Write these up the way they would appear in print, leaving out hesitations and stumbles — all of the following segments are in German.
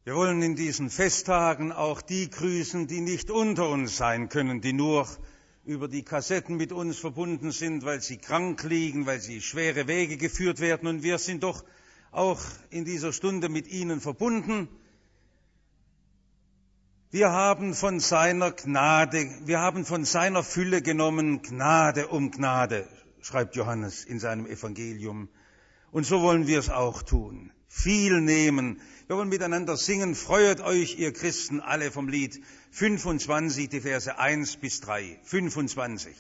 Wir wollen in diesen Festtagen auch die grüßen, die nicht unter uns sein können, die nur über die Kassetten mit uns verbunden sind, weil sie krank liegen, weil sie schwere Wege geführt werden. Und wir sind doch auch in dieser Stunde mit ihnen verbunden. Wir haben von seiner Gnade, wir haben von seiner Fülle genommen, Gnade um Gnade, schreibt Johannes in seinem Evangelium. Und so wollen wir es auch tun. Viel nehmen. Wir wollen miteinander singen. Freut euch, ihr Christen, alle vom Lied 25, die Verse 1 bis 3. 25.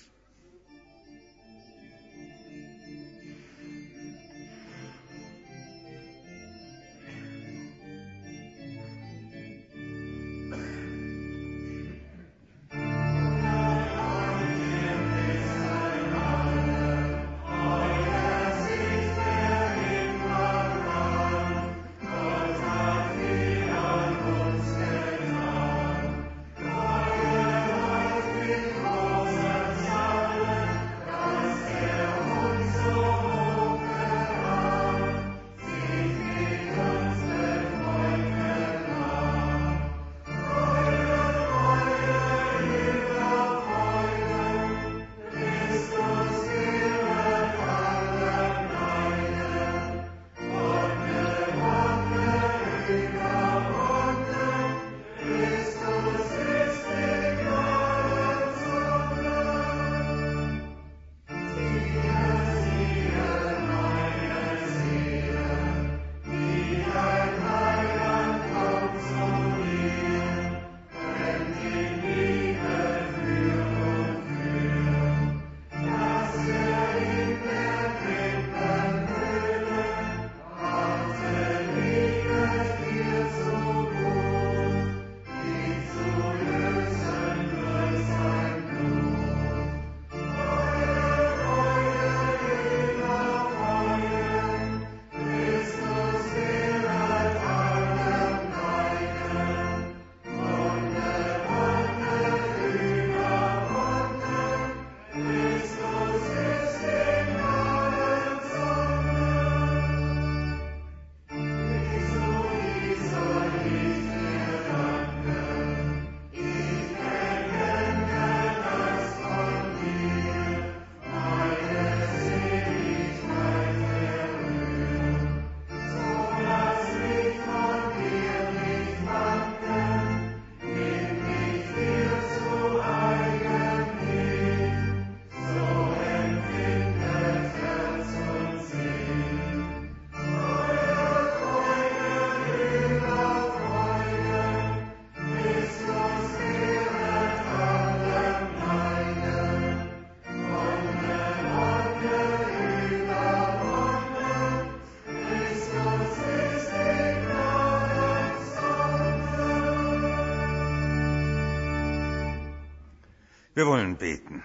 Wir wollen beten.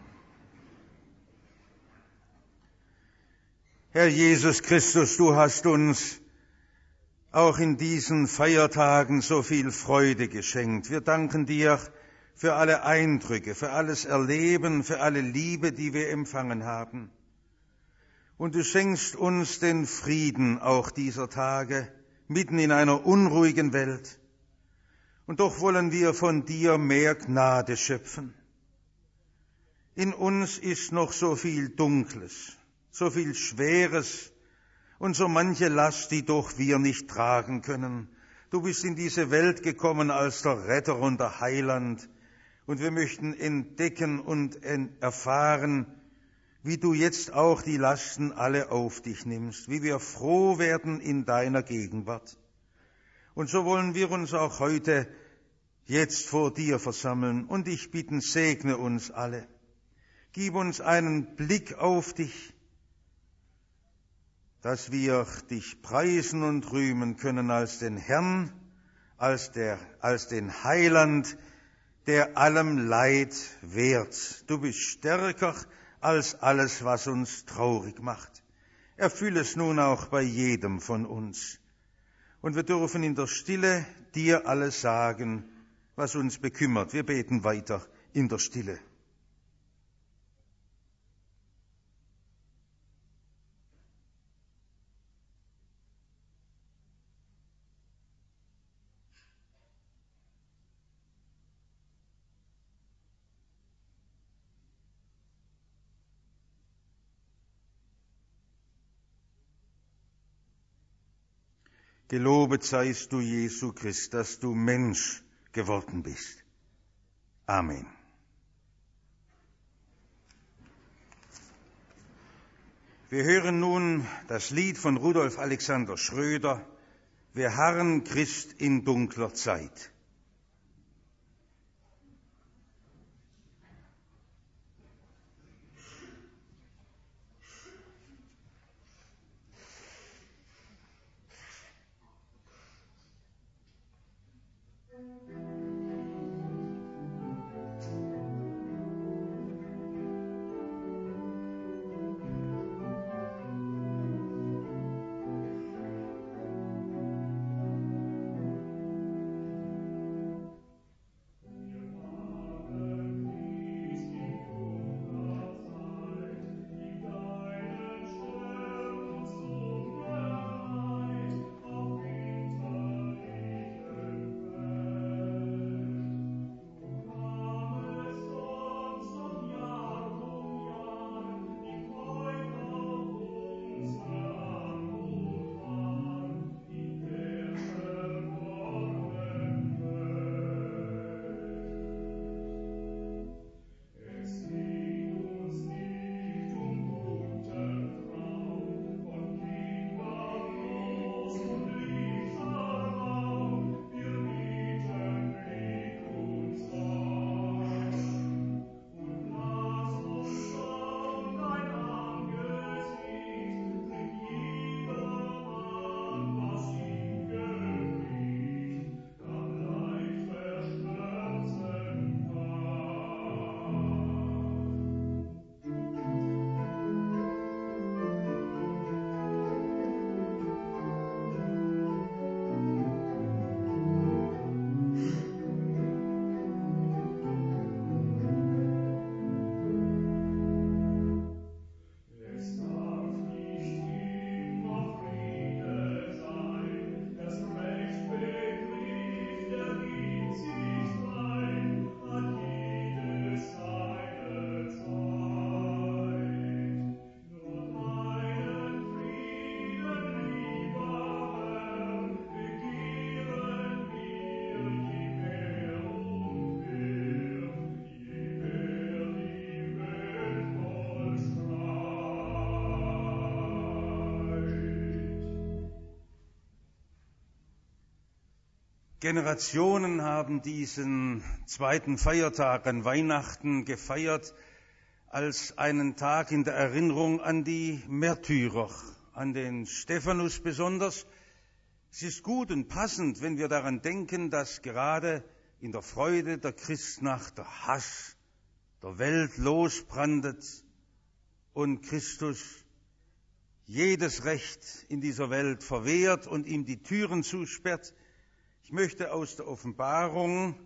Herr Jesus Christus, du hast uns auch in diesen Feiertagen so viel Freude geschenkt. Wir danken dir für alle Eindrücke, für alles Erleben, für alle Liebe, die wir empfangen haben. Und du schenkst uns den Frieden auch dieser Tage, mitten in einer unruhigen Welt. Und doch wollen wir von dir mehr Gnade schöpfen. In uns ist noch so viel Dunkles, so viel Schweres und so manche Last, die doch wir nicht tragen können. Du bist in diese Welt gekommen als der Retter und der Heiland und wir möchten entdecken und erfahren, wie du jetzt auch die Lasten alle auf dich nimmst, wie wir froh werden in deiner Gegenwart. Und so wollen wir uns auch heute jetzt vor dir versammeln und dich bitten, segne uns alle. Gib uns einen Blick auf dich, dass wir dich preisen und rühmen können als den Herrn, als den Heiland, der allem Leid wehrt. Du bist stärker als alles, was uns traurig macht. Erfüll es nun auch bei jedem von uns. Und wir dürfen in der Stille dir alles sagen, was uns bekümmert. Wir beten weiter in der Stille. Gelobet seist du, Jesu Christ, dass du Mensch geworden bist. Amen. Wir hören nun das Lied von Rudolf Alexander Schröder, Wir harren Christ in dunkler Zeit. Generationen haben diesen zweiten Feiertag an Weihnachten gefeiert als einen Tag in der Erinnerung an die Märtyrer, an den Stephanus besonders. Es ist gut und passend, wenn wir daran denken, dass gerade in der Freude der Christnacht der Hass der Welt losbrandet und Christus jedes Recht in dieser Welt verwehrt und ihm die Türen zusperrt. Ich möchte aus der Offenbarung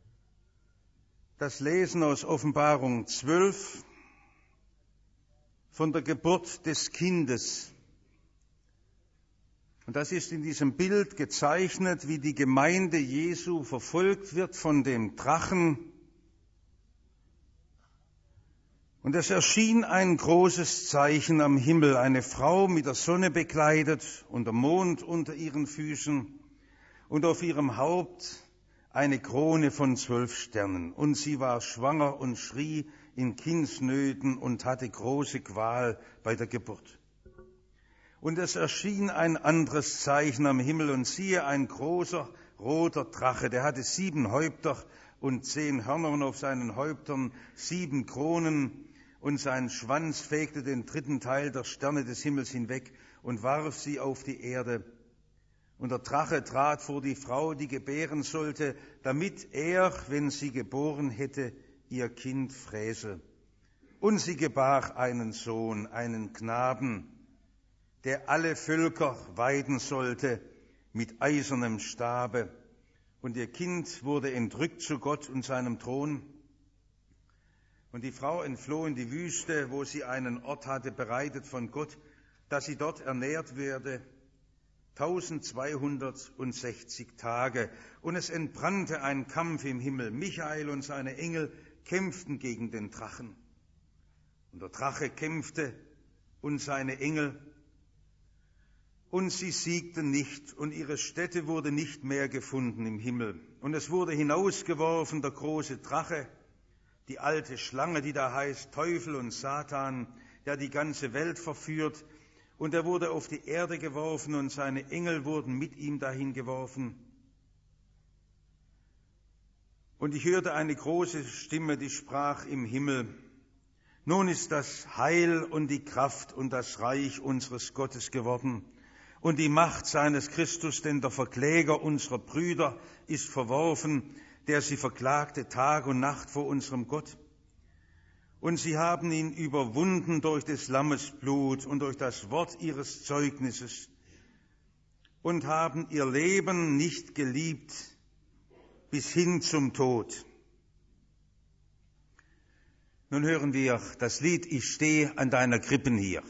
das lesen aus Offenbarung 12 von der Geburt des Kindes. Und das ist in diesem Bild gezeichnet, wie die Gemeinde Jesu verfolgt wird von dem Drachen. Und es erschien ein großes Zeichen am Himmel, eine Frau mit der Sonne bekleidet und der Mond unter ihren Füßen und auf ihrem Haupt eine Krone von 12 Sternen. Und sie war schwanger und schrie in Kindsnöten und hatte große Qual bei der Geburt. Und es erschien ein anderes Zeichen am Himmel, und siehe, ein großer roter Drache, der hatte 7 Häupter und 10 Hörner und auf seinen Häuptern 7 Kronen, und sein Schwanz fegte den 3. Teil der Sterne des Himmels hinweg und warf sie auf die Erde. Und der Drache trat vor die Frau, die gebären sollte, damit er, wenn sie geboren hätte, ihr Kind fräse. Und sie gebar einen Sohn, einen Knaben, der alle Völker weiden sollte mit eisernem Stabe. Und ihr Kind wurde entrückt zu Gott und seinem Thron. Und die Frau entfloh in die Wüste, wo sie einen Ort hatte, bereitet von Gott, dass sie dort ernährt werde, 1260 Tage. Und es entbrannte ein Kampf im Himmel. Michael und seine Engel kämpften gegen den Drachen. Und der Drache kämpfte und seine Engel. Und sie siegten nicht, und ihre Stätte wurde nicht mehr gefunden im Himmel. Und es wurde hinausgeworfen der große Drache, die alte Schlange, die da heißt Teufel und Satan, der die ganze Welt verführt. Und er wurde auf die Erde geworfen, und seine Engel wurden mit ihm dahin geworfen. Und ich hörte eine große Stimme, die sprach im Himmel: Nun ist das Heil und die Kraft und das Reich unseres Gottes geworden und die Macht seines Christus, denn der Verkläger unserer Brüder ist verworfen, der sie verklagte Tag und Nacht vor unserem Gott. Und sie haben ihn überwunden durch des Lammes Blut und durch das Wort ihres Zeugnisses und haben ihr Leben nicht geliebt bis hin zum Tod. Nun hören wir das Lied Ich stehe an deiner Krippen hier.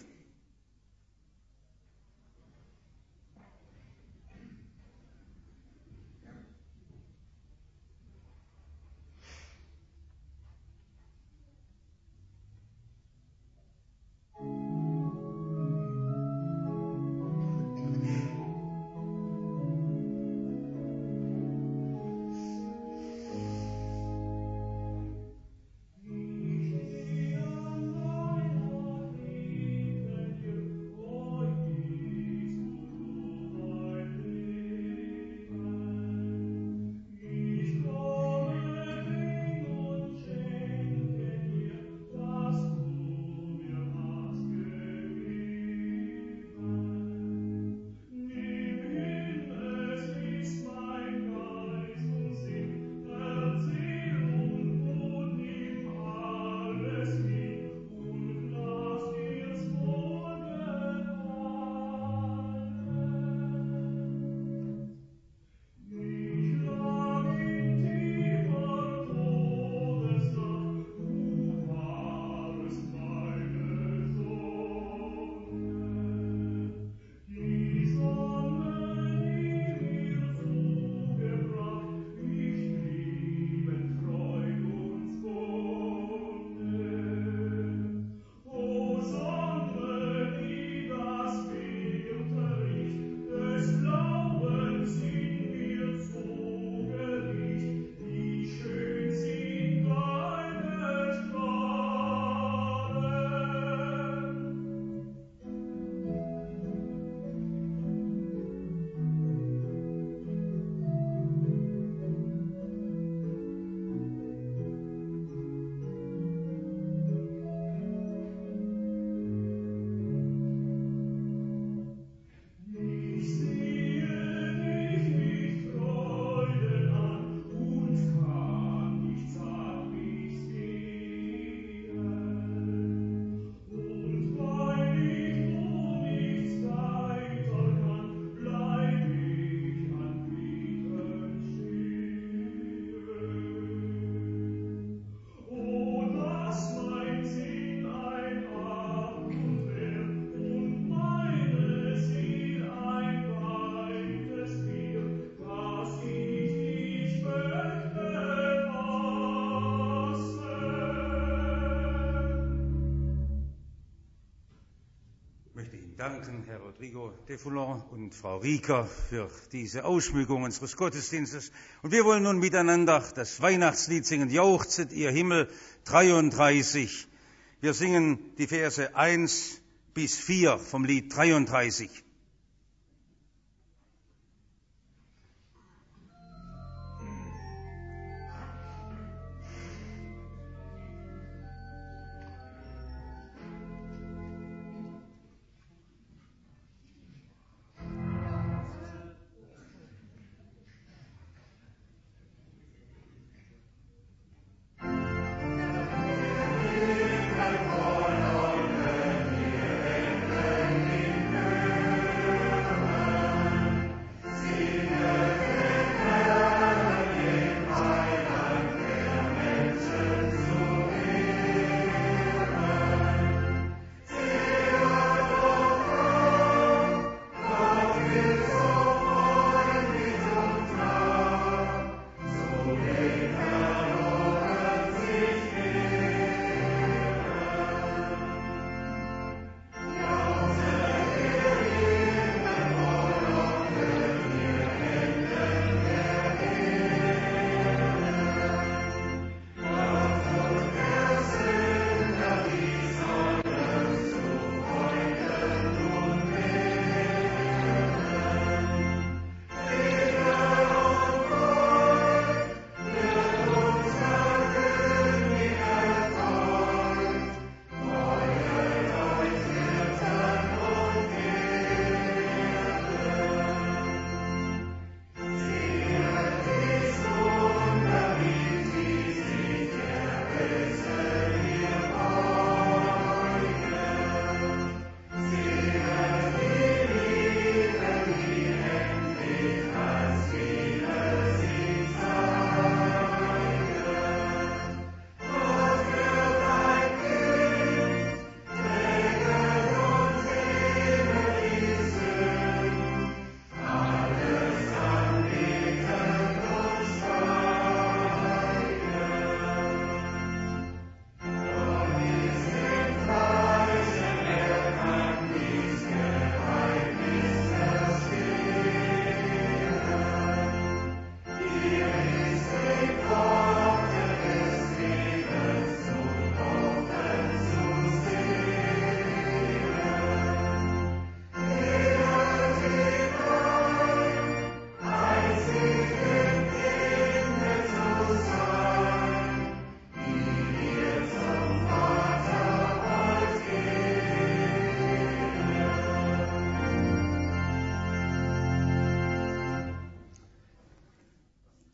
Danken, Herr Rodrigo de Foulon und Frau Rieker, für diese Ausschmückung unseres Gottesdienstes. Und wir wollen nun miteinander das Weihnachtslied singen, Jauchzet ihr Himmel, 33. Wir singen die Verse 1 bis 4 vom Lied 33.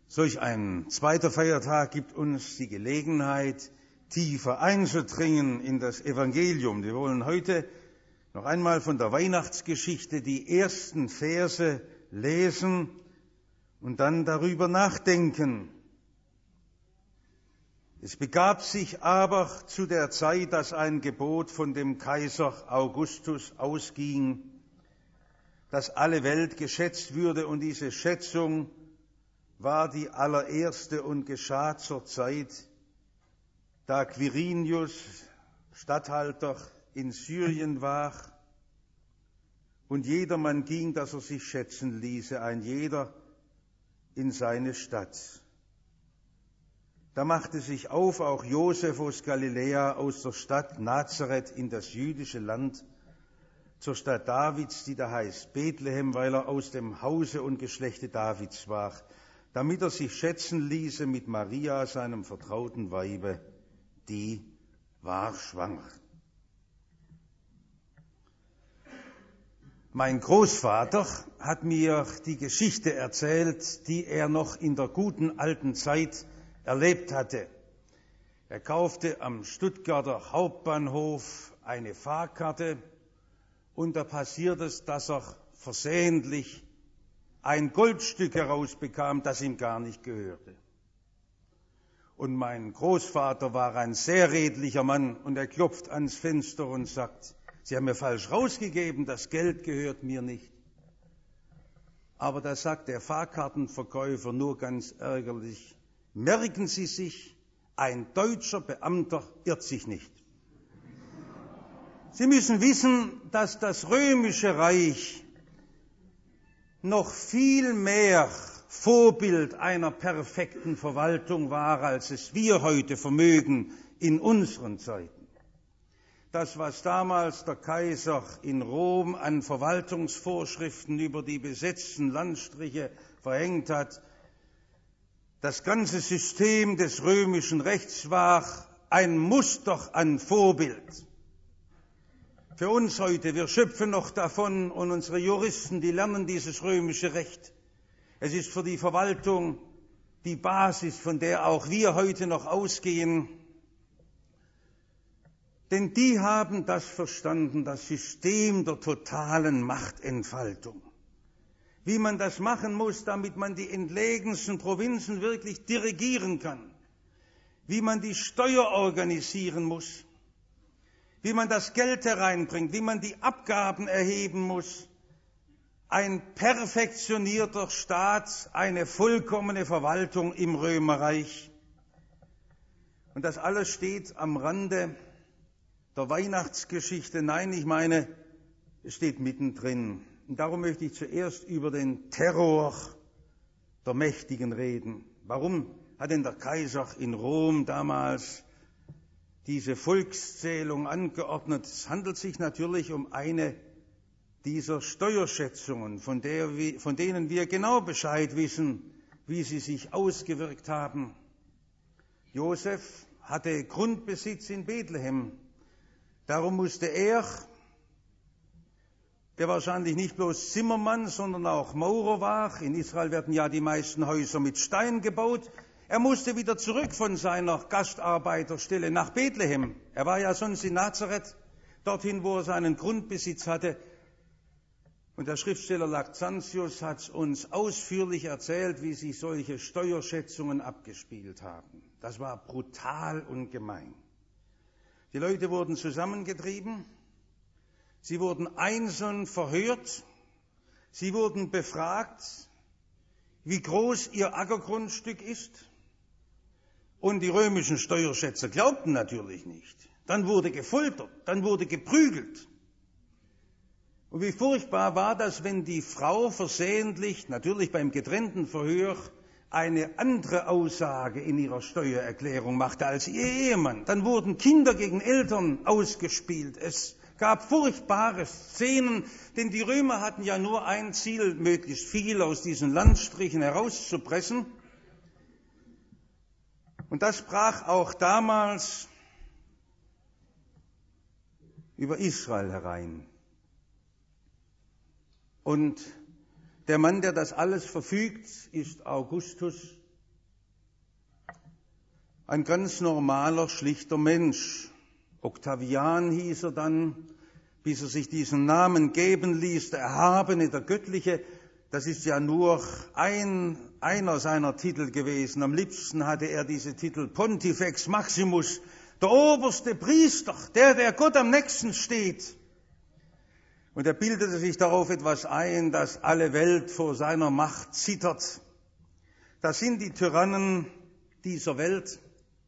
Solch ein zweiter Feiertag gibt uns die Gelegenheit, tiefer einzudringen in das Evangelium. Wir wollen heute noch einmal von der Weihnachtsgeschichte die ersten Verse lesen und dann darüber nachdenken. Es begab sich aber zu der Zeit, dass ein Gebot von dem Kaiser Augustus ausging, dass alle Welt geschätzt würde, und diese Schätzung war die allererste und geschah zur Zeit, da Quirinius Statthalter in Syrien war, und jedermann ging, dass er sich schätzen ließe, ein jeder in seine Stadt. Da machte sich auf auch Josef aus Galiläa, aus der Stadt Nazareth in das jüdische Land, zur Stadt Davids, die da heißt Bethlehem, weil er aus dem Hause und Geschlechte Davids war, damit er sich schätzen ließe mit Maria, seinem vertrauten Weibe, die war schwanger. Mein Großvater hat mir die Geschichte erzählt, die er noch in der guten alten Zeit erlebt hatte. Er kaufte am Stuttgarter Hauptbahnhof eine Fahrkarte und da passiert es, dass er versehentlich ein Goldstück herausbekam, das ihm gar nicht gehörte. Und mein Großvater war ein sehr redlicher Mann und er klopft ans Fenster und sagt: Sie haben mir falsch rausgegeben, das Geld gehört mir nicht. Aber da sagt der Fahrkartenverkäufer nur ganz ärgerlich: Merken Sie sich, ein deutscher Beamter irrt sich nicht. Sie müssen wissen, dass das Römische Reich noch viel mehr Vorbild einer perfekten Verwaltung war, als es wir heute vermögen in unseren Zeiten. Das, was damals der Kaiser in Rom an Verwaltungsvorschriften über die besetzten Landstriche verhängt hat, das ganze System des römischen Rechts war ein Muster an Vorbild. Für uns heute, wir schöpfen noch davon, und unsere Juristen, die lernen dieses römische Recht. Es ist für die Verwaltung die Basis, von der auch wir heute noch ausgehen. Denn die haben das verstanden, das System der totalen Machtentfaltung. Wie man das machen muss, damit man die entlegensten Provinzen wirklich dirigieren kann. Wie man die Steuer organisieren muss. Wie man das Geld hereinbringt, wie man die Abgaben erheben muss. Ein perfektionierter Staat, eine vollkommene Verwaltung im Römerreich. Und das alles steht am Rande der Weihnachtsgeschichte. Nein, ich meine, es steht mittendrin. Und darum möchte ich zuerst über den Terror der Mächtigen reden. Warum hat denn der Kaiser in Rom damals diese Volkszählung angeordnet? Es handelt sich natürlich um eine dieser Steuerschätzungen, von denen wir genau Bescheid wissen, wie sie sich ausgewirkt haben. Josef hatte Grundbesitz in Bethlehem. Darum musste er, der wahrscheinlich nicht bloß Zimmermann, sondern auch Maurer war, in Israel werden ja die meisten Häuser mit Stein gebaut, er musste wieder zurück von seiner Gastarbeiterstelle nach Bethlehem. Er war ja sonst in Nazareth, dorthin, wo er seinen Grundbesitz hatte. Und der Schriftsteller Lactantius hat uns ausführlich erzählt, wie sich solche Steuerschätzungen abgespielt haben. Das war brutal und gemein. Die Leute wurden zusammengetrieben, sie wurden einzeln verhört, sie wurden befragt, wie groß ihr Ackergrundstück ist. Und die römischen Steuerschätzer glaubten natürlich nicht. Dann wurde gefoltert, dann wurde geprügelt. Und wie furchtbar war das, wenn die Frau versehentlich, natürlich beim getrennten Verhör, eine andere Aussage in ihrer Steuererklärung machte als ihr Ehemann. Dann wurden Kinder gegen Eltern ausgespielt. Es gab furchtbare Szenen, denn die Römer hatten ja nur ein Ziel, möglichst viel aus diesen Landstrichen herauszupressen. Und das brach auch damals über Israel herein. Und der Mann, der das alles verfügt, ist Augustus, Ein ganz normaler, schlichter Mensch. Octavian hieß er dann, bis er sich diesen Namen geben ließ, der Erhabene, der Göttliche. Das ist ja nur einer seiner Titel gewesen. Am liebsten hatte er diese Titel Pontifex Maximus, der oberste Priester, der Gott am nächsten steht. Und er bildete sich darauf etwas ein, dass alle Welt vor seiner Macht zittert. Das sind die Tyrannen dieser Welt.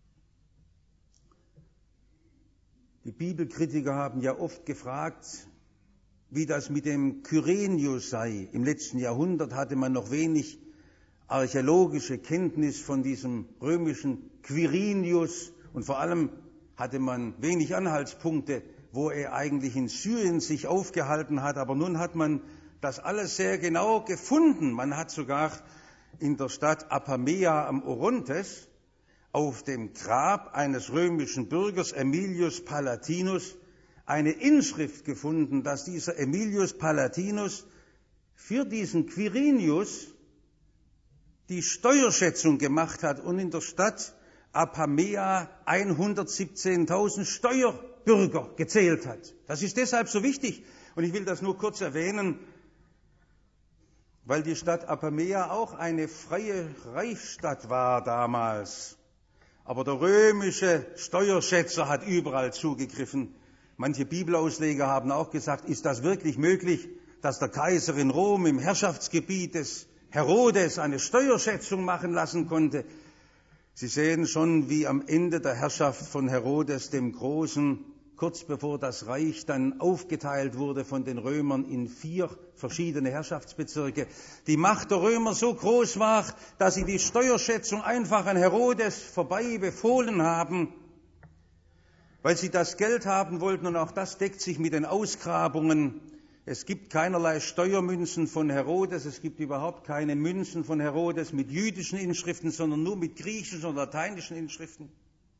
Die Bibelkritiker haben ja oft gefragt, wie das mit dem Kyrenius sei. Im letzten Jahrhundert hatte man noch wenig archäologische Kenntnis von diesem römischen Quirinius und vor allem hatte man wenig Anhaltspunkte, wo er eigentlich in Syrien sich aufgehalten hat. Aber nun hat man das alles sehr genau gefunden. Man hat sogar in der Stadt Apamea am Orontes auf dem Grab eines römischen Bürgers, Aemilius Palatinus, eine Inschrift gefunden, dass dieser Aemilius Palatinus für diesen Quirinius die Steuerschätzung gemacht hat und in der Stadt Apamea 117.000 Steuerbürger gezählt hat. Das ist deshalb so wichtig. Und ich will das nur kurz erwähnen, weil die Stadt Apamea auch eine freie Reichsstadt war damals. Aber der römische Steuerschätzer hat überall zugegriffen. Manche Bibelausleger haben auch gesagt, ist das wirklich möglich, dass der Kaiser in Rom im Herrschaftsgebiet des Herodes eine Steuerschätzung machen lassen konnte? Sie sehen schon, wie am Ende der Herrschaft von Herodes dem Großen, kurz bevor das Reich dann aufgeteilt wurde von den Römern in 4 verschiedene Herrschaftsbezirke, die Macht der Römer so groß war, dass sie die Steuerschätzung einfach an Herodes vorbei befohlen haben, weil sie das Geld haben wollten, und auch das deckt sich mit den Ausgrabungen. Es gibt keinerlei Steuermünzen von Herodes, es gibt überhaupt keine Münzen von Herodes mit jüdischen Inschriften, sondern nur mit griechischen und lateinischen Inschriften.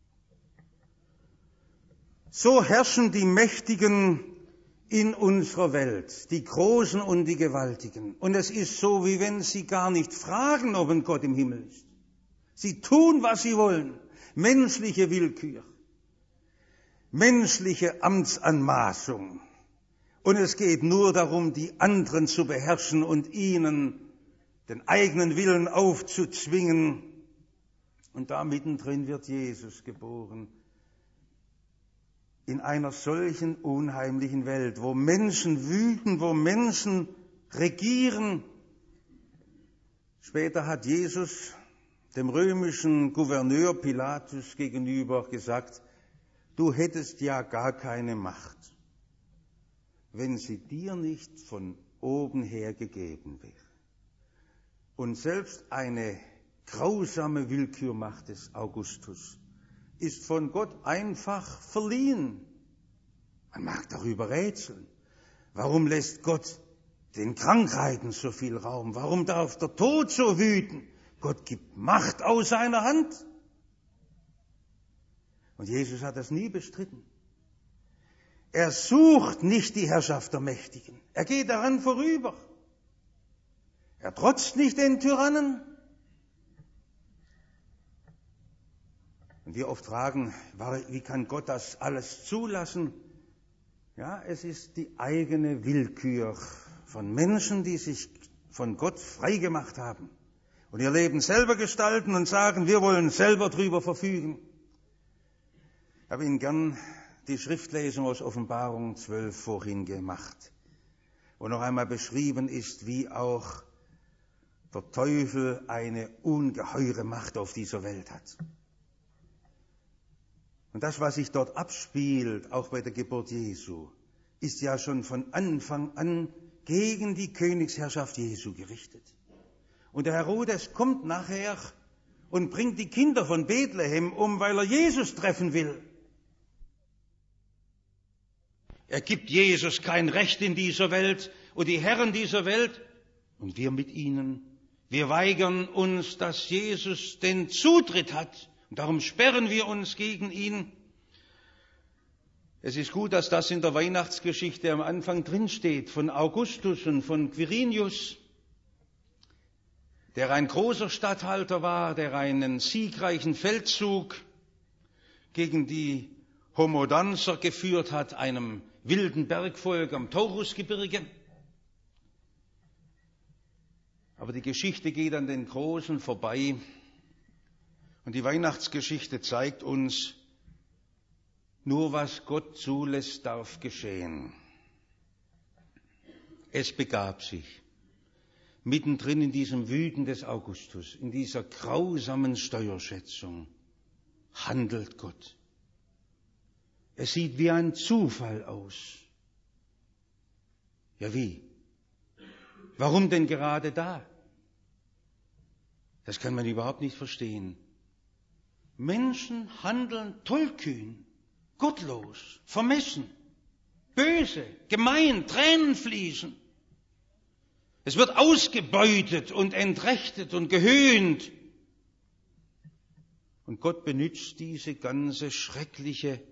So herrschen die Mächtigen in unserer Welt, die Großen und die Gewaltigen. Und es ist so, wie wenn sie gar nicht fragen, ob ein Gott im Himmel ist. Sie tun, was sie wollen. Menschliche Willkür, menschliche Amtsanmaßung. Und es geht nur darum, die anderen zu beherrschen und ihnen den eigenen Willen aufzuzwingen. Und da mittendrin wird Jesus geboren. In einer solchen unheimlichen Welt, wo Menschen wüten, wo Menschen regieren. Später hat Jesus dem römischen Gouverneur Pilatus gegenüber gesagt, du hättest ja gar keine Macht, wenn sie dir nicht von oben her gegeben wäre. Und selbst eine grausame Willkürmacht des Augustus ist von Gott einfach verliehen. Man mag darüber rätseln. Warum lässt Gott den Krankheiten so viel Raum? Warum darf der Tod so wüten? Gott gibt Macht aus seiner Hand. Und Jesus hat das nie bestritten. Er sucht nicht die Herrschaft der Mächtigen. Er geht daran vorüber. Er trotzt nicht den Tyrannen. Und wir oft fragen, wie kann Gott das alles zulassen? Ja, es ist die eigene Willkür von Menschen, die sich von Gott freigemacht haben und ihr Leben selber gestalten und sagen, wir wollen selber drüber verfügen. Ich habe Ihnen gern die Schriftlesung aus Offenbarung 12 vorhin gemacht, wo noch einmal beschrieben ist, wie auch der Teufel eine ungeheure Macht auf dieser Welt hat. Und das, was sich dort abspielt, auch bei der Geburt Jesu, ist ja schon von Anfang an gegen die Königsherrschaft Jesu gerichtet. Und der Herodes kommt nachher und bringt die Kinder von Bethlehem um, weil er Jesus treffen will. Er gibt Jesus kein Recht in dieser Welt und die Herren dieser Welt und wir mit ihnen. Wir weigern uns, dass Jesus den Zutritt hat. Und darum sperren wir uns gegen ihn. Es ist gut, dass das in der Weihnachtsgeschichte am Anfang drinsteht, von Augustus und von Quirinius, der ein großer Statthalter war, der einen siegreichen Feldzug gegen die Homodanser geführt hat, einem wilden Bergvolk am Taurusgebirge. Aber die Geschichte geht an den Großen vorbei. Und die Weihnachtsgeschichte zeigt uns, nur was Gott zulässt, darf geschehen. Es begab sich. Mittendrin in diesem Wüten des Augustus, in dieser grausamen Steuerschätzung, handelt Gott. Es sieht wie ein Zufall aus. Ja, wie? Warum denn gerade da? Das kann man überhaupt nicht verstehen. Menschen handeln tollkühn, gottlos, vermessen, böse, gemein, Tränen fließen. Es wird ausgebeutet und entrechtet und gehöhnt. Und Gott benutzt diese ganze schrecklichen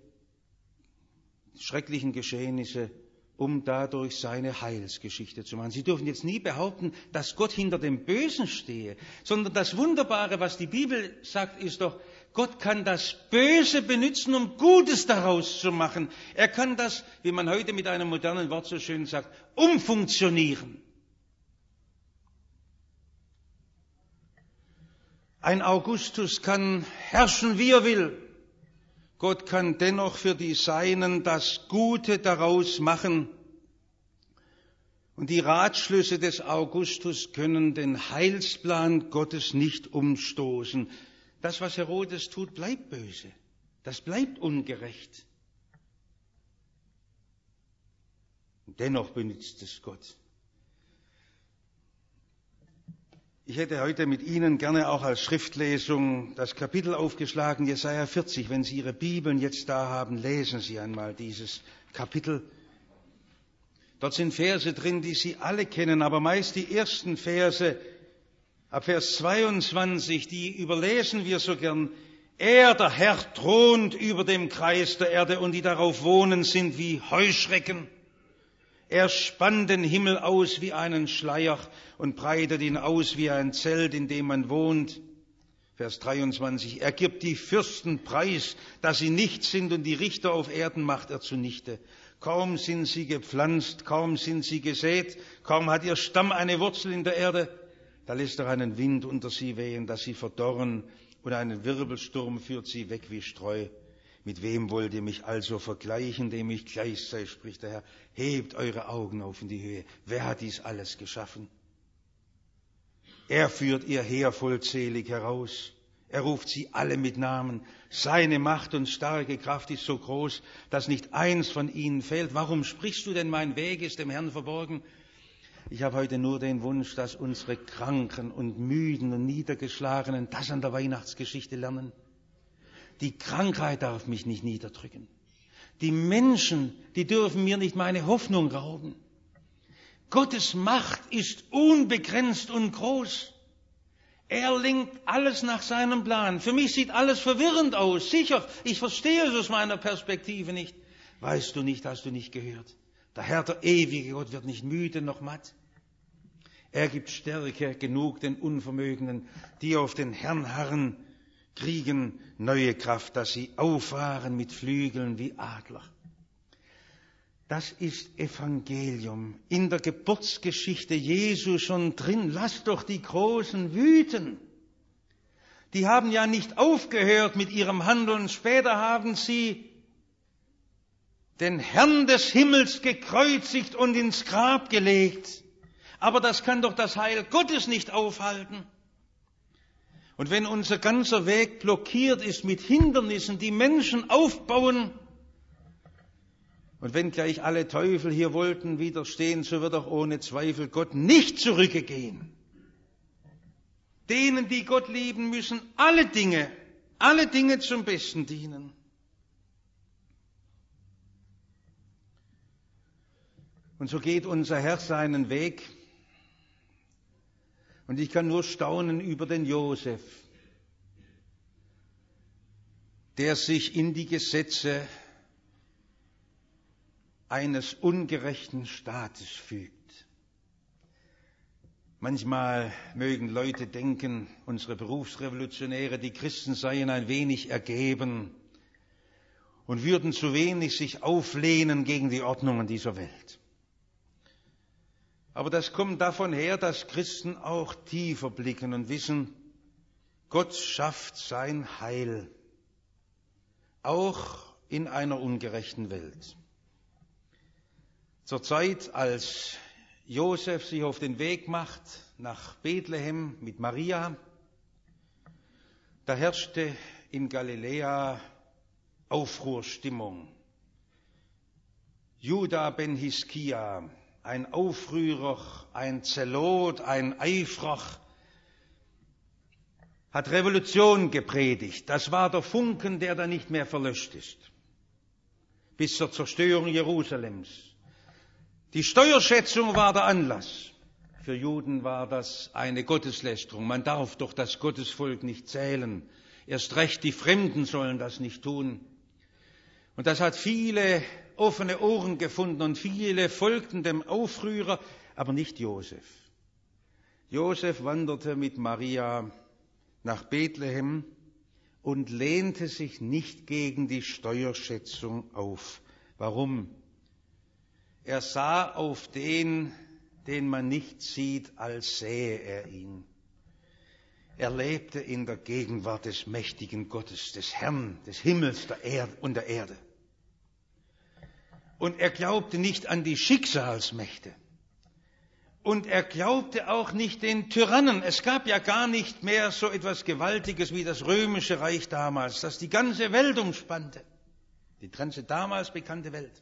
Geschehnisse, um dadurch seine Heilsgeschichte zu machen. Sie dürfen jetzt nie behaupten, dass Gott hinter dem Bösen stehe, sondern das Wunderbare, was die Bibel sagt, ist doch, Gott kann das Böse benutzen, um Gutes daraus zu machen. Er kann das, wie man heute mit einem modernen Wort so schön sagt, umfunktionieren. Ein Augustus kann herrschen, wie er will. Gott kann dennoch für die Seinen das Gute daraus machen. Und die Ratschlüsse des Augustus können den Heilsplan Gottes nicht umstoßen. Das, was Herodes tut, bleibt böse. Das bleibt ungerecht. Und dennoch benutzt es Gott. Ich hätte heute mit Ihnen gerne auch als Schriftlesung das Kapitel aufgeschlagen, Jesaja 40. Wenn Sie Ihre Bibeln jetzt da haben, lesen Sie einmal dieses Kapitel. Dort sind Verse drin, die Sie alle kennen, aber meist die ersten Verse, ab Vers 22, die überlesen wir so gern. Er, der Herr, thront über dem Kreis der Erde und die darauf wohnen, sind wie Heuschrecken. Er spannt den Himmel aus wie einen Schleier und breitet ihn aus wie ein Zelt, in dem man wohnt. Vers 23. Er gibt die Fürsten preis, dass sie nichts sind, und die Richter auf Erden macht er zunichte. Kaum sind sie gepflanzt, kaum sind sie gesät, kaum hat ihr Stamm eine Wurzel in der Erde, da lässt er einen Wind unter sie wehen, dass sie verdorren, und einen Wirbelsturm führt sie weg wie Streu. Mit wem wollt ihr mich also vergleichen, dem ich gleich sei, spricht der Herr. Hebt eure Augen auf in die Höhe. Wer hat dies alles geschaffen? Er führt ihr Heer vollzählig heraus. Er ruft sie alle mit Namen. Seine Macht und starke Kraft ist so groß, dass nicht eins von ihnen fehlt. Warum sprichst du denn, mein Weg ist dem Herrn verborgen? Ich habe heute nur den Wunsch, dass unsere Kranken und Müden und Niedergeschlagenen das an der Weihnachtsgeschichte lernen. Die Krankheit darf mich nicht niederdrücken. Die Menschen, die dürfen mir nicht meine Hoffnung rauben. Gottes Macht ist unbegrenzt und groß. Er lenkt alles nach seinem Plan. Für mich sieht alles verwirrend aus. Sicher, ich verstehe es aus meiner Perspektive nicht. Weißt du nicht, hast du nicht gehört. Der Herr, der ewige Gott, wird nicht müde noch matt. Er gibt Stärke genug den Unvermögenden, die auf den Herrn harren, kriegen neue Kraft, dass sie auffahren mit Flügeln wie Adler. Das ist Evangelium. In der Geburtsgeschichte Jesu schon drin. Lasst doch die Großen wüten. Die haben ja nicht aufgehört mit ihrem Handeln. Später haben sie den Herrn des Himmels gekreuzigt und ins Grab gelegt. Aber das kann doch das Heil Gottes nicht aufhalten. Und wenn unser ganzer Weg blockiert ist mit Hindernissen, die Menschen aufbauen, und wenn gleich alle Teufel hier wollten widerstehen, so wird auch ohne Zweifel Gott nicht zurückgehen. Denen, die Gott lieben, müssen alle Dinge zum Besten dienen. Und so geht unser Herr seinen Weg. Und ich kann nur staunen über den Josef, der sich in die Gesetze eines ungerechten Staates fügt. Manchmal mögen Leute denken, unsere Berufsrevolutionäre, die Christen seien ein wenig ergeben. und würden zu wenig sich auflehnen gegen die Ordnungen dieser Welt. Aber das kommt davon her, dass Christen auch tiefer blicken und wissen, Gott schafft sein Heil, auch in einer ungerechten Welt. Zur Zeit, als Josef sich auf den Weg macht nach Bethlehem mit Maria, da herrschte in Galiläa Aufruhrstimmung. Judah ben Hiskia, ein Aufrührer, ein Zelot, ein Eiferer, hat Revolution gepredigt. Das war der Funken, der da nicht mehr verlöscht ist. Bis zur Zerstörung Jerusalems. Die Steuerschätzung war der Anlass. Für Juden war das eine Gotteslästerung. Man darf doch das Gottesvolk nicht zählen. Erst recht die Fremden sollen das nicht tun. Und das hat viele offene Ohren gefunden und viele folgten dem Aufrührer, aber nicht Josef. Josef wanderte mit Maria nach Bethlehem und lehnte sich nicht gegen die Steuerschätzung auf. Warum? Er sah auf den, den man nicht sieht, als sähe er ihn. Er lebte in der Gegenwart des mächtigen Gottes, des Herrn, des Himmels und der Erde. Und er glaubte nicht an die Schicksalsmächte. Und er glaubte auch nicht den Tyrannen. Es gab ja gar nicht mehr so etwas Gewaltiges wie das römische Reich damals, das die ganze Welt umspannte. Die ganze damals bekannte Welt.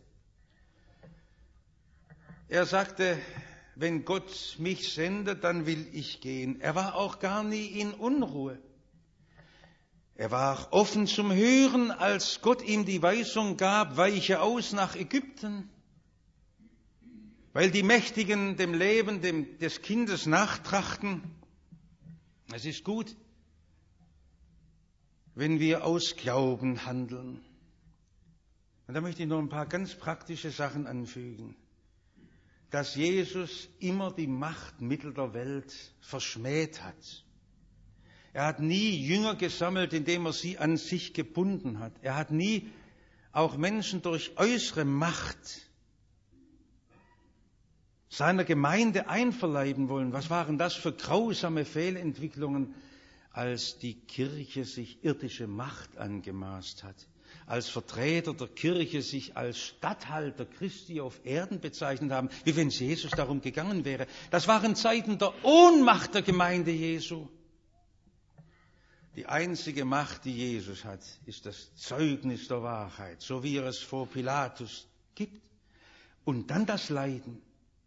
Er sagte, wenn Gott mich sendet, dann will ich gehen. Er war auch gar nie in Unruhe. Er war offen zum Hören, als Gott ihm die Weisung gab, weiche aus nach Ägypten. Weil die Mächtigen dem Leben des Kindes nachtrachten. Es ist gut, wenn wir aus Glauben handeln. Und da möchte ich noch ein paar ganz praktische Sachen anfügen. Dass Jesus immer die Machtmittel der Welt verschmäht hat. Er hat nie Jünger gesammelt, indem er sie an sich gebunden hat. Er hat nie auch Menschen durch äußere Macht seiner Gemeinde einverleiben wollen. Was waren das für grausame Fehlentwicklungen, als die Kirche sich irdische Macht angemaßt hat, als Vertreter der Kirche sich als Statthalter Christi auf Erden bezeichnet haben, wie wenn es Jesus darum gegangen wäre. Das waren Zeiten der Ohnmacht der Gemeinde Jesu. Die einzige Macht, die Jesus hat, ist das Zeugnis der Wahrheit, so wie er es vor Pilatus gibt. Und dann das Leiden.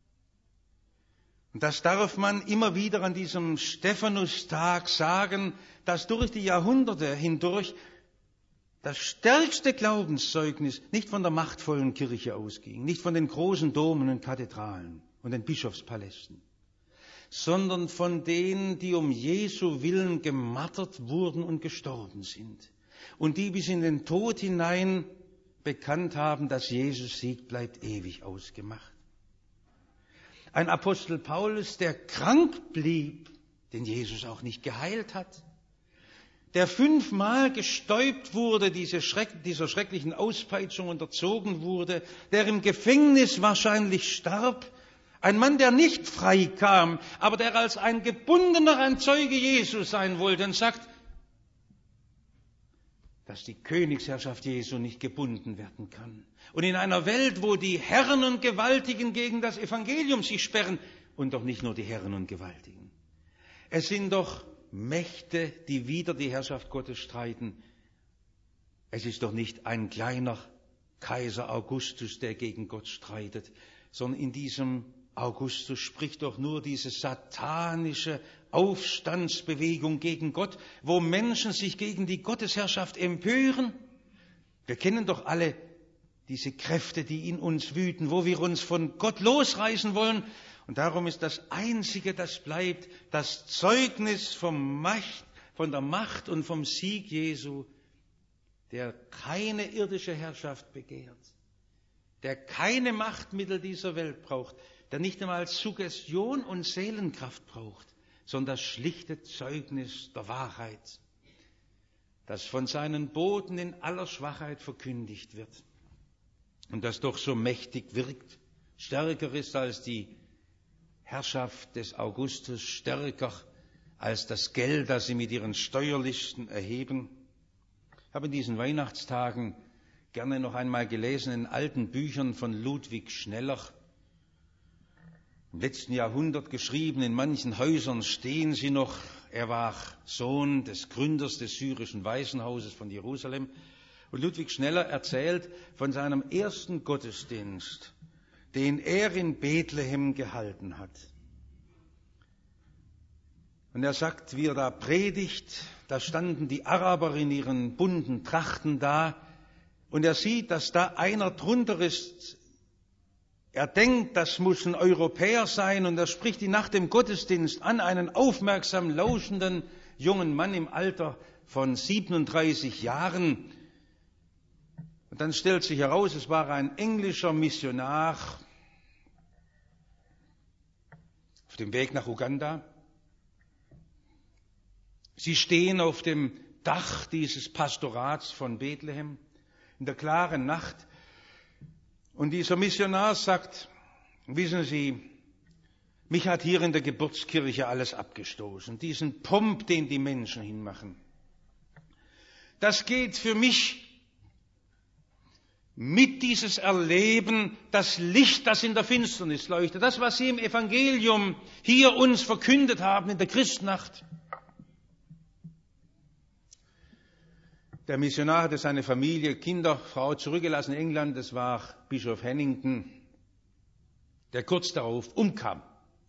Und das darf man immer wieder an diesem Stephanustag sagen, dass durch die Jahrhunderte hindurch das stärkste Glaubenszeugnis nicht von der machtvollen Kirche ausging, nicht von den großen Domen und Kathedralen und den Bischofspalästen, sondern von denen, die um Jesu Willen gemartert wurden und gestorben sind und die bis in den Tod hinein bekannt haben, dass Jesus siegt, bleibt ewig ausgemacht. Ein Apostel Paulus, der krank blieb, den Jesus auch nicht geheilt hat, der 5-mal gestäupt wurde, dieser schrecklichen Auspeitschung unterzogen wurde, der im Gefängnis wahrscheinlich starb, ein Mann, der nicht frei kam, aber der als ein Gebundener ein Zeuge Jesu sein wollte und sagt, dass die Königsherrschaft Jesu nicht gebunden werden kann. Und in einer Welt, wo die Herren und Gewaltigen gegen das Evangelium sich sperren, und doch nicht nur die Herren und Gewaltigen. Es sind doch Mächte, die wider die Herrschaft Gottes streiten. Es ist doch nicht ein kleiner Kaiser Augustus, der gegen Gott streitet, sondern in diesem Augustus spricht doch nur diese satanische Aufstandsbewegung gegen Gott, wo Menschen sich gegen die Gottesherrschaft empören. Wir kennen doch alle diese Kräfte, die in uns wüten, wo wir uns von Gott losreißen wollen. Und darum ist das Einzige, das bleibt, das Zeugnis von der Macht und vom Sieg Jesu, der keine irdische Herrschaft begehrt, der keine Machtmittel dieser Welt braucht, der nicht einmal Suggestion und Seelenkraft braucht, sondern das schlichte Zeugnis der Wahrheit, das von seinen Boten in aller Schwachheit verkündigt wird und das doch so mächtig wirkt, stärker ist als die Herrschaft des Augustus, stärker als das Geld, das sie mit ihren Steuerlisten erheben. Ich habe in diesen Weihnachtstagen gerne noch einmal gelesen in alten Büchern von Ludwig Schneller, im letzten Jahrhundert geschrieben, in manchen Häusern stehen sie noch. Er war Sohn des Gründers des syrischen Waisenhauses von Jerusalem. Und Ludwig Schneller erzählt von seinem ersten Gottesdienst, den er in Bethlehem gehalten hat. Und er sagt, wie er da predigt, da standen die Araber in ihren bunten Trachten da, und er sieht, dass da einer drunter ist. Er denkt, das muss ein Europäer sein, und er spricht ihn nach dem Gottesdienst an, einen aufmerksam lauschenden jungen Mann im Alter von 37 Jahren. Und dann stellt sich heraus, es war ein englischer Missionar auf dem Weg nach Uganda. Sie stehen auf dem Dach dieses Pastorats von Bethlehem in der klaren Nacht. Und dieser Missionar sagt, wissen Sie, mich hat hier in der Geburtskirche alles abgestoßen. Diesen Pomp, den die Menschen hinmachen. Das geht für mich mit dieses Erleben, das Licht, das in der Finsternis leuchtet. Das, was Sie im Evangelium hier uns verkündet haben in der Christnacht. Der Missionar hatte seine Familie, Kinder, Frau zurückgelassen in England. Das war Bischof Hennington, der kurz darauf umkam.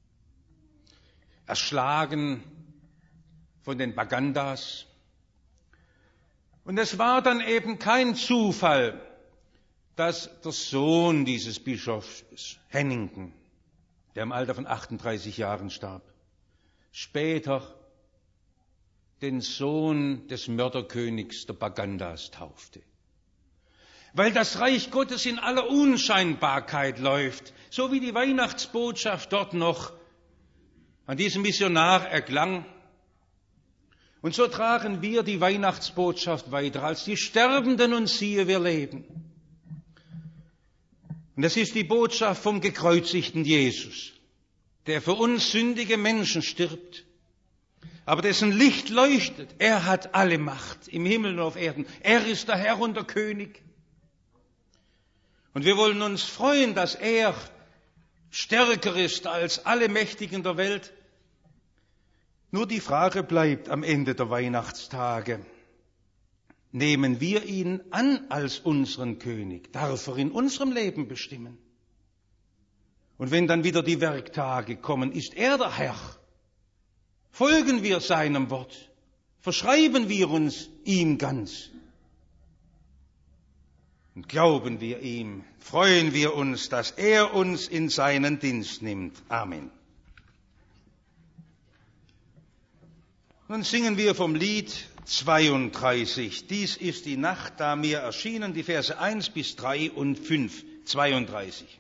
Erschlagen von den Bagandas. Und es war dann eben kein Zufall, dass der Sohn dieses Bischofs, Hennington, der im Alter von 38 Jahren starb, später den Sohn des Mörderkönigs der Bagandas taufte. Weil das Reich Gottes in aller Unscheinbarkeit läuft, so wie die Weihnachtsbotschaft dort noch an diesem Missionar erklang. Und so tragen wir die Weihnachtsbotschaft weiter als die Sterbenden, und siehe, wir leben. Und das ist die Botschaft vom gekreuzigten Jesus, der für uns sündige Menschen stirbt, aber dessen Licht leuchtet. Er hat alle Macht im Himmel und auf Erden. Er ist der Herr und der König. Und wir wollen uns freuen, dass er stärker ist als alle Mächtigen der Welt. Nur die Frage bleibt am Ende der Weihnachtstage: Nehmen wir ihn an als unseren König? Darf er in unserem Leben bestimmen? Und wenn dann wieder die Werktage kommen, ist er der Herr? Folgen wir seinem Wort? Verschreiben wir uns ihm ganz? Und glauben wir ihm? Freuen wir uns, dass er uns in seinen Dienst nimmt? Amen. Nun singen wir vom Lied 32. Dies ist die Nacht, da mir erschienen, die Verse 1 bis 3 und 5. 32.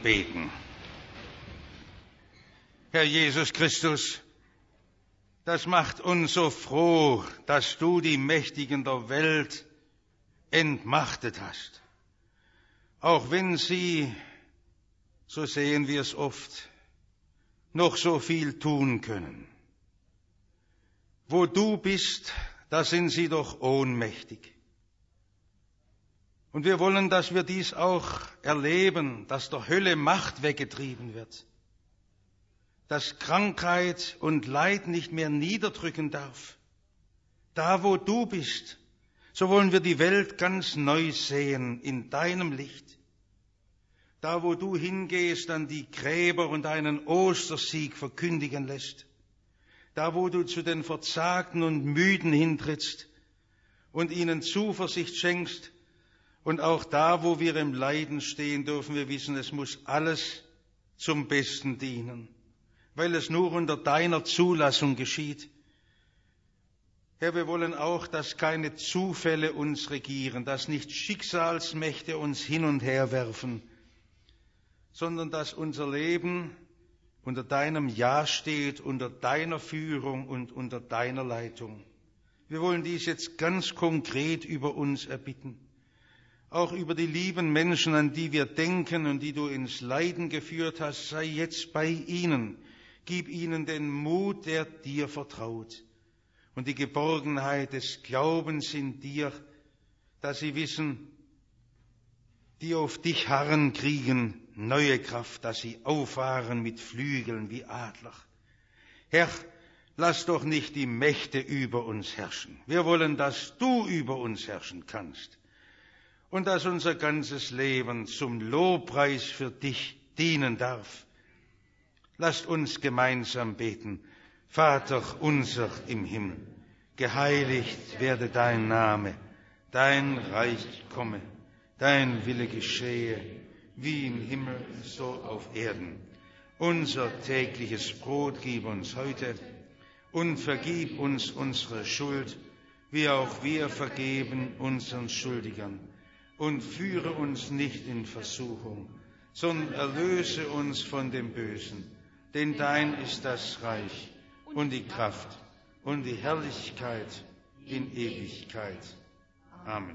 beten. Herr Jesus Christus, das macht uns so froh, dass du die Mächtigen der Welt entmachtet hast. Auch wenn sie, so sehen wir es oft, noch so viel tun können. Wo du bist, da sind sie doch ohnmächtig. Und wir wollen, dass wir dies auch erleben, dass der Hölle Macht weggetrieben wird, dass Krankheit und Leid nicht mehr niederdrücken darf. Da, wo du bist, so wollen wir die Welt ganz neu sehen in deinem Licht. Da, wo du hingehst an die Gräber und einen Ostersieg verkündigen lässt. Da, wo du zu den Verzagten und Müden hintrittst und ihnen Zuversicht schenkst. Und auch da, wo wir im Leiden stehen, dürfen wir wissen, es muss alles zum Besten dienen, weil es nur unter deiner Zulassung geschieht. Herr, wir wollen auch, dass keine Zufälle uns regieren, dass nicht Schicksalsmächte uns hin und her werfen, sondern dass unser Leben unter deinem Ja steht, unter deiner Führung und unter deiner Leitung. Wir wollen dies jetzt ganz konkret über uns erbitten. Auch über die lieben Menschen, an die wir denken und die du ins Leiden geführt hast, sei jetzt bei ihnen. Gib ihnen den Mut, der dir vertraut, und die Geborgenheit des Glaubens in dir, dass sie wissen, die auf dich harren, kriegen neue Kraft, dass sie auffahren mit Flügeln wie Adler. Herr, lass doch nicht die Mächte über uns herrschen. Wir wollen, dass du über uns herrschen kannst. Und dass unser ganzes Leben zum Lobpreis für dich dienen darf. Lasst uns gemeinsam beten. Vater unser im Himmel, geheiligt werde dein Name, dein Reich komme, dein Wille geschehe, wie im Himmel, so auf Erden. Unser tägliches Brot gib uns heute und vergib uns unsere Schuld, wie auch wir vergeben unseren Schuldigern. Und führe uns nicht in Versuchung, sondern erlöse uns von dem Bösen. Denn dein ist das Reich und die Kraft und die Herrlichkeit in Ewigkeit. Amen.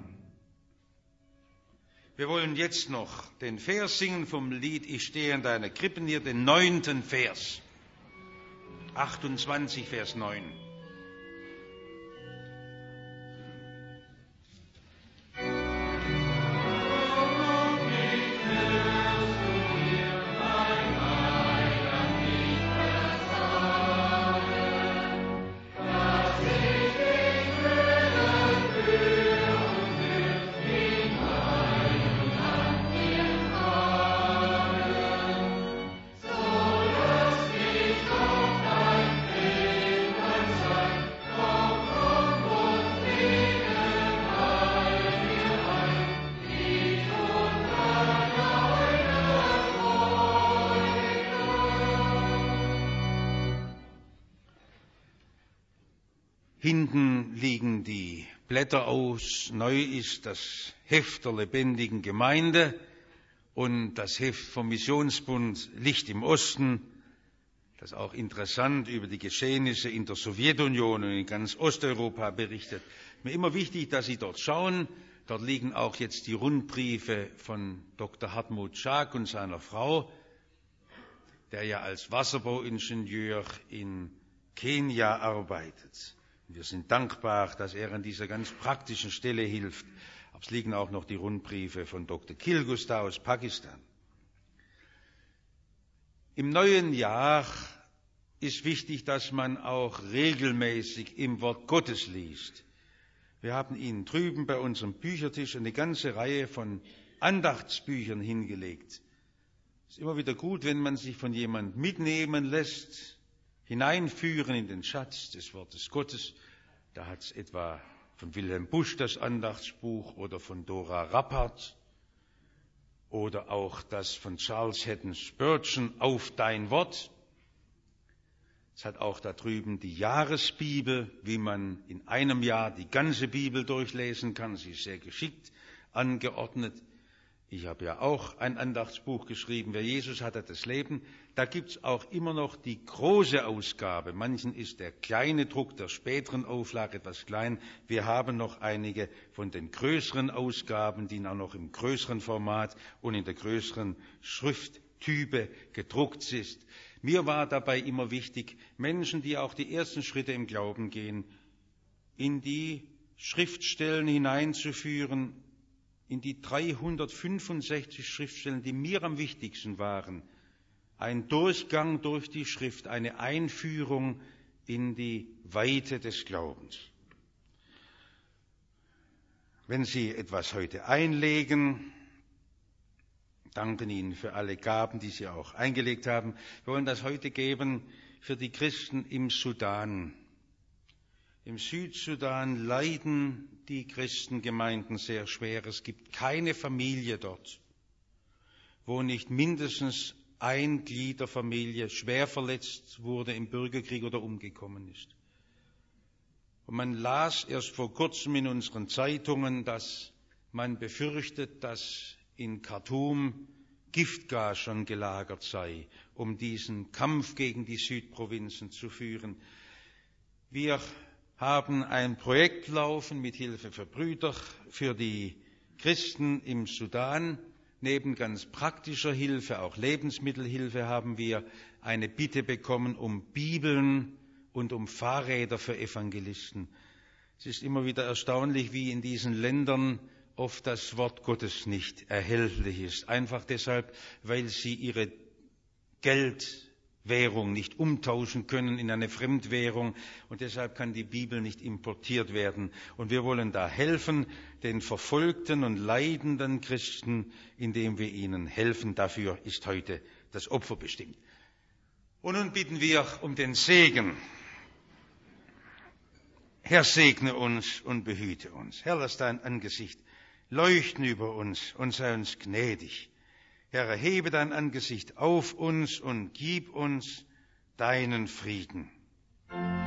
Wir wollen jetzt noch den Vers singen vom Lied Ich stehe an deiner Krippen, hier den 9. Vers. 28, Vers 9. Hinten liegen die Blätter aus. Neu ist das Heft der lebendigen Gemeinde und das Heft vom Missionsbund Licht im Osten. Das auch interessant über die Geschehnisse in der Sowjetunion und in ganz Osteuropa berichtet. Mir immer wichtig, dass Sie dort schauen. Dort liegen auch jetzt die Rundbriefe von Dr. Hartmut Schaak und seiner Frau, der ja als Wasserbauingenieur in Kenia arbeitet. Wir sind dankbar, dass er an dieser ganz praktischen Stelle hilft. Aber es liegen auch noch die Rundbriefe von Dr. Kilgusta aus Pakistan. Im neuen Jahr ist wichtig, dass man auch regelmäßig im Wort Gottes liest. Wir haben Ihnen drüben bei unserem Büchertisch eine ganze Reihe von Andachtsbüchern hingelegt. Es ist immer wieder gut, wenn man sich von jemandem mitnehmen lässt, hineinführen in den Schatz des Wortes Gottes. Da hat es etwa von Wilhelm Busch das Andachtsbuch oder von Dora Rappert oder auch das von Charles Haddon Spurgeon, Auf dein Wort. Es hat auch da drüben die Jahresbibel, wie man in einem Jahr die ganze Bibel durchlesen kann. Sie ist sehr geschickt angeordnet. Ich habe ja auch ein Andachtsbuch geschrieben, wer Jesus hat, hat das Leben. Da gibt's auch immer noch die große Ausgabe. Manchen ist der kleine Druck der späteren Auflage etwas klein. Wir haben noch einige von den größeren Ausgaben, die auch noch im größeren Format und in der größeren Schrifttype gedruckt ist. Mir war dabei immer wichtig, Menschen, die auch die ersten Schritte im Glauben gehen, in die Schriftstellen hineinzuführen, in die 365 Schriftstellen, die mir am wichtigsten waren. Ein Durchgang durch die Schrift, eine Einführung in die Weite des Glaubens. Wenn Sie etwas heute einlegen, danken Ihnen für alle Gaben, die Sie auch eingelegt haben. Wir wollen das heute geben für die Christen im Sudan. Im Südsudan leiden die Christengemeinden sehr schwer. Es gibt keine Familie dort, wo nicht mindestens ein Glied der Familie schwer verletzt wurde im Bürgerkrieg oder umgekommen ist. Und man las erst vor kurzem in unseren Zeitungen, dass man befürchtet, dass in Khartoum Giftgas schon gelagert sei, um diesen Kampf gegen die Südprovinzen zu führen. Wir haben ein Projekt laufen mit Hilfe für Brüder für die Christen im Sudan. Neben ganz praktischer Hilfe, auch Lebensmittelhilfe, haben wir eine Bitte bekommen um Bibeln und um Fahrräder für Evangelisten. Es ist immer wieder erstaunlich, wie in diesen Ländern oft das Wort Gottes nicht erhältlich ist. Einfach deshalb, weil sie ihre Geldwährung nicht umtauschen können in eine Fremdwährung und deshalb kann die Bibel nicht importiert werden. Und wir wollen da helfen, den verfolgten und leidenden Christen, indem wir ihnen helfen. Dafür ist heute das Opfer bestimmt. Und nun bitten wir um den Segen. Herr, segne uns und behüte uns. Herr, lass dein Angesicht leuchten über uns und sei uns gnädig. Herr, erhebe dein Angesicht auf uns und gib uns deinen Frieden.